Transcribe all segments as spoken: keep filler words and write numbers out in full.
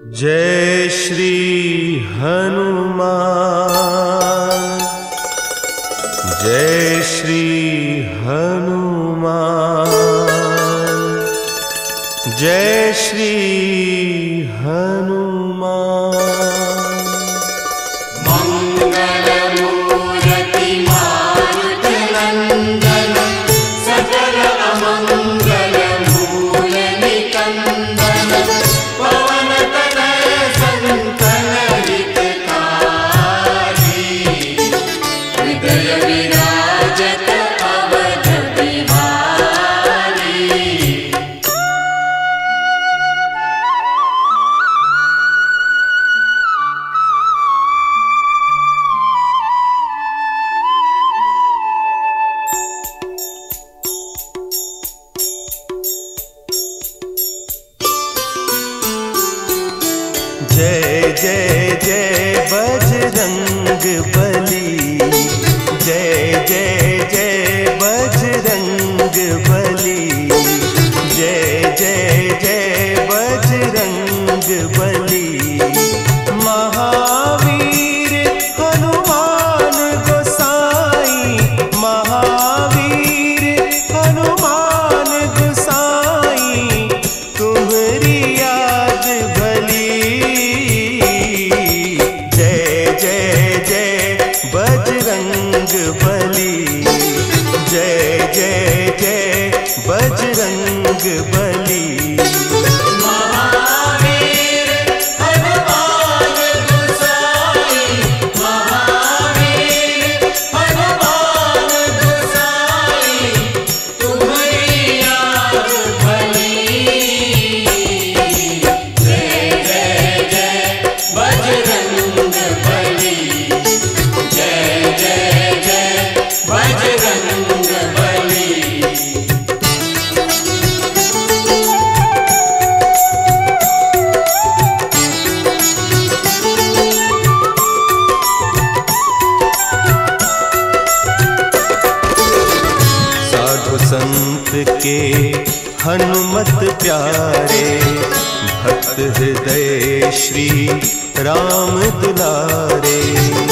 जय श्री हनुमान, जय श्री हनुमान, जय श्री हनुमान। मंगलमूर्ति मारुत नंदन, सकल अमंगल मूल निकंदन, पवन तनय संतन हितकारी, हृदय विराजत अवध बिहारी। जय जय जय बजरंग बली, जय जय जय बजरंग बली, जय जय जय बजरंग बली। महावीर हनुमान गोसाई, महावीर हनुमान गोसाई, तुम्हारी याद भली। बजरंग बली, जय जय जय बजरंग बली। महावीर हनुमान गोसाई, महावीर हनुमान गोसाई, तुम्हारी याद भली। जय जय जय बजरंग बली, जय जय जय बजरंग बली। साधु संत के हनुमत प्यारे, भक्त हृदय श्री राम दुलारे।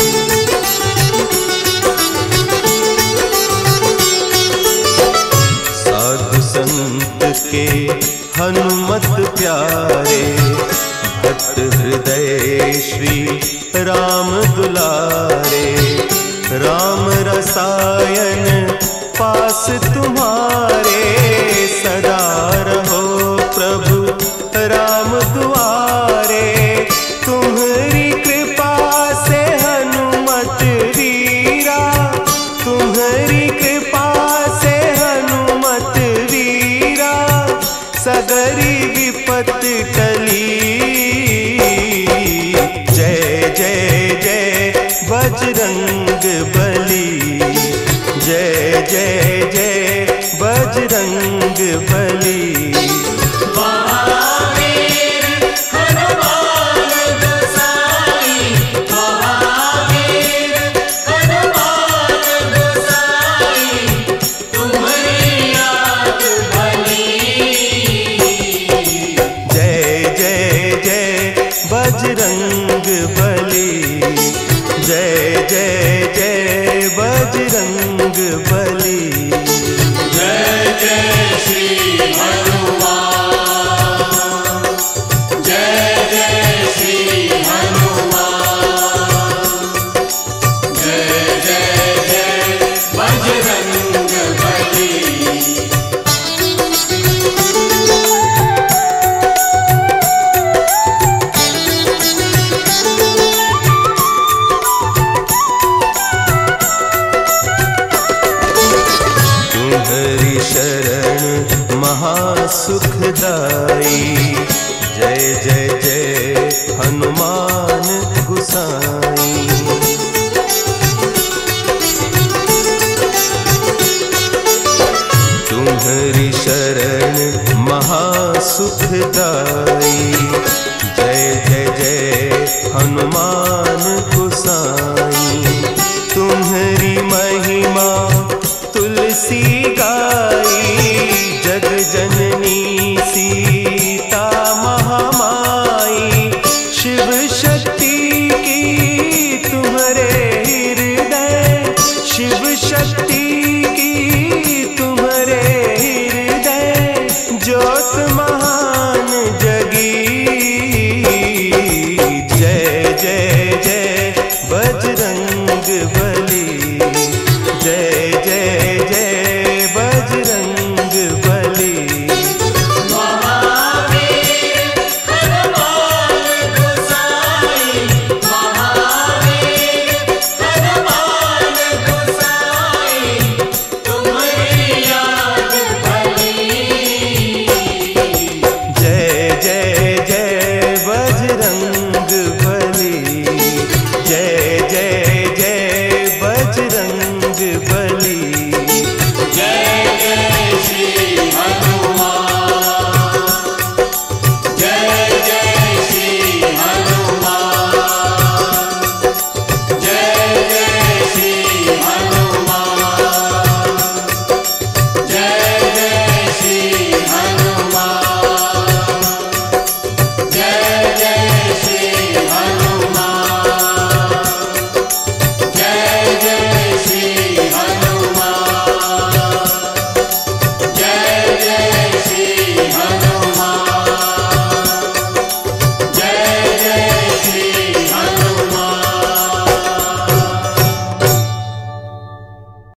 साधु संत के हनुमत प्यारे, भक्त हृदय श्री राम दुलारे। राम रसायन पास तुम्हारे, सदा रहो प्रभु राम दुआरे। तुम्हारी कृपा से हनुमत वीरा, तुम्हारी कृपा से हनुमत वीरा, सगरी विपत टली। जय जय जय बजरंग बली, जय जय जय बजरंग बली। महावीर हनुमान गोसाई, महावीर हनुमान गोसाई, तुम्हारी याद भली। जय जय जय बजरंग बली, जय जय जय बजरंग बली। जय जय श्री हनुमान, जय जय श्री हनुमान, जय जय जय बजरंग बली। तुम्हारी शरण महासुखदाई, जय जय जय हनुमान गोसाई। तुम्हारी शरण महासुखदाई, जय जय जय हनुमान गोसाई। तुम्हारी महिमा तुलसी गाई, जग जननी सीता महामाई। जय जय बजरंग बली, जय जय जय बजरंग बली। महावीर हनुमान गोसाई, महावीर हनुमान गोसाई, तुम्हारी याद भली। जय जय जय बजरंग